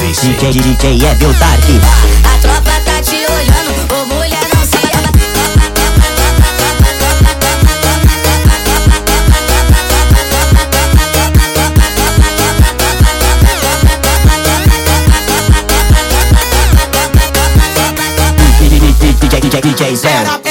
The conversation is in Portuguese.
DJ Evil Dark. A tropa tá te olhando, ô mulher não se DJ Zé.